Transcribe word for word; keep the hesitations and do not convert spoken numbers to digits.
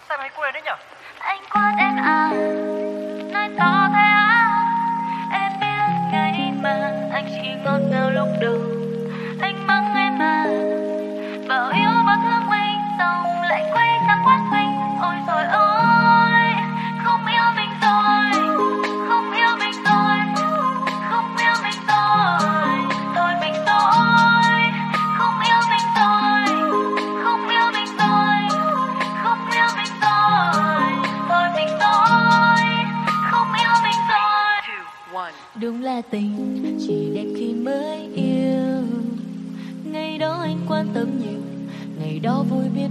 Sao mày quên đấy nhở? Anh quên em à, nói to thế à? Em biết ngày mà anh chỉ ngọt ngào lúc đầu. Anh mắng em à, bảo yêu bao thương mình, xong lại quay sang quát mình. Ôi rồi ôi, không yêu mình rồi, không yêu mình rồi, không yêu mình rồi, rồi mình rồi, không yêu mình rồi, không yêu mình rồi, không yêu mình rồi, rồi mình rồi, không yêu mình rồi. Đúng là tình chỉ đẹp khi mới yêu. Ngày đó anh quan tâm nhiều, ngày đó vui biết